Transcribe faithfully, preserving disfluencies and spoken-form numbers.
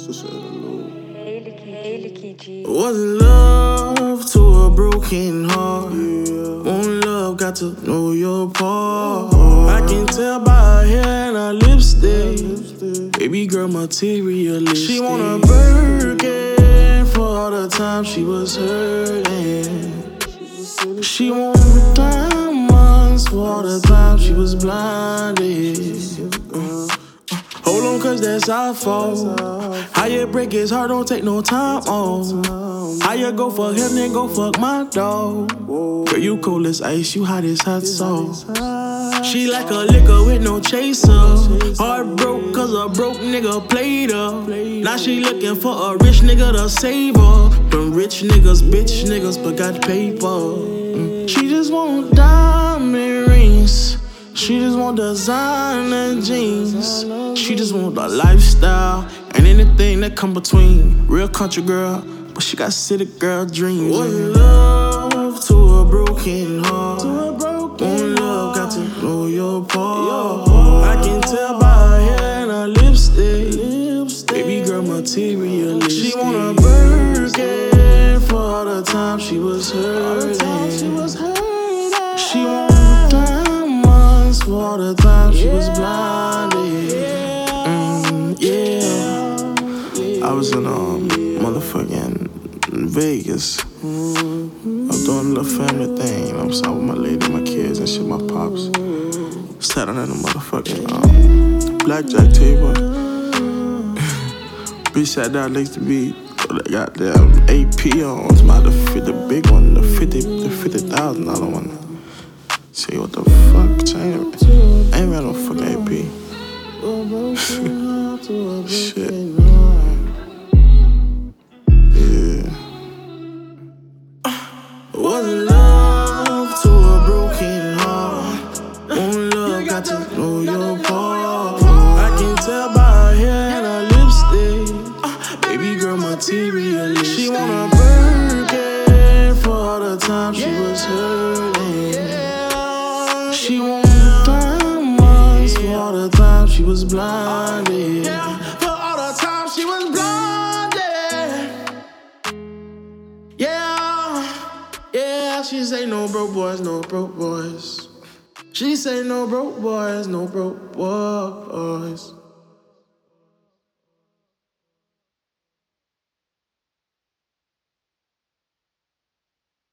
Was in love to a broken heart. One love got to know your part. I can tell by her hair and her lipstick. Baby girl materialistic. She want a Birkin for all the time she was hurting. She want diamonds for all the time she was blinded. uh, Hold on, cause that's our fault. How you break his heart, don't take no time off. How you go fuck him, then go fuck my dog. Girl, you cold as ice, you hot as hot sauce. She like a liquor with no chaser. Heart broke cause a broke nigga played her. Now she looking for a rich nigga to save her. Them rich niggas, bitch niggas, but got paper. mm. She just want diamond rings. She just want designer jeans. She just want the lifestyle and anything that come between. Real country girl, but she got city girl dreams. Was in love to a broken heart. One love got to know your part. I can tell by her hair and her lipstick. Baby girl materialistic. She want a Birkin for all the time she was hurting. She want diamonds for all the time she was blinded. Mm, yeah. I was in um motherfucking Vegas. I'm doing a little family thing, you know what I'm saying, with my lady, my kids and shit, my pops. Sat on the motherfucking um, blackjack table. Bitch sat down next to me. They got goddamn A P on. It's about the, the big one, the fifty, the fifty thousand dollar one. See what the fuck? I ain't, I ain't got no fucking A P. Shit. Yeah. Was in love to a broken heart. One love got to know your part. I can tell by her hair and her lipstick. Baby girl materialistic. She want a Birkin for all the time she was hurting. She want diamonds for all the time she was blinded. For all the time she was blinded. Yeah, yeah, she say no broke boys, no broke boys. She say no broke boys, no broke boys.